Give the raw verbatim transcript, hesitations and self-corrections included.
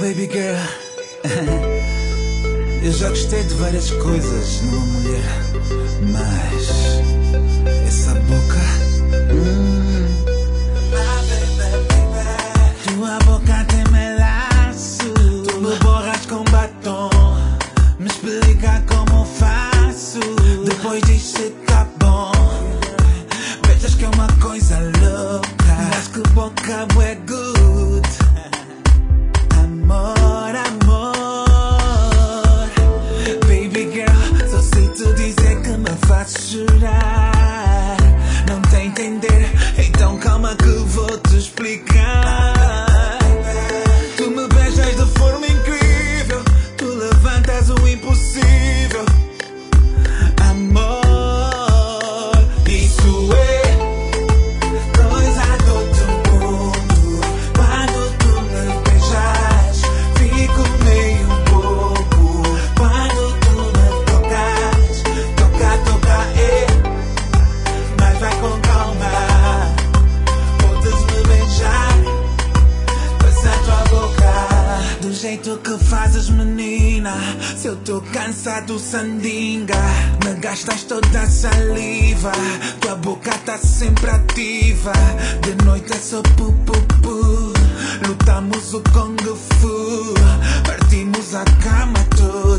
baby girl, eu já gostei de várias coisas numa mulher, mas essa boca, hum, tua boca tem melaço, tu me borras com batom, me explica como faço, depois diz se tá bom, vejas que é uma coisa louca, mas que boca é good. Amor, amor, baby girl, só sei te dizer que me faz chorar. Não te entender, então calma que vou te explicar. Tu me beijas de forma incrível, tu levantas o impossível. Amor, isso é coisa do outro mundo. Quando tu me beijas, fico meio bobo. Quando tu me tocas, toca, toca, é, mas vai com calma. Podes me beijar, passa a tua boca do jeito que fazes, menina. Se eu tô cansado, sandinga, me gastas toda a saliva. Tua boca tá sempre ativa, de noite é só pu, pu, pu. Lutamos o Kung Fu, partimos a cama toda.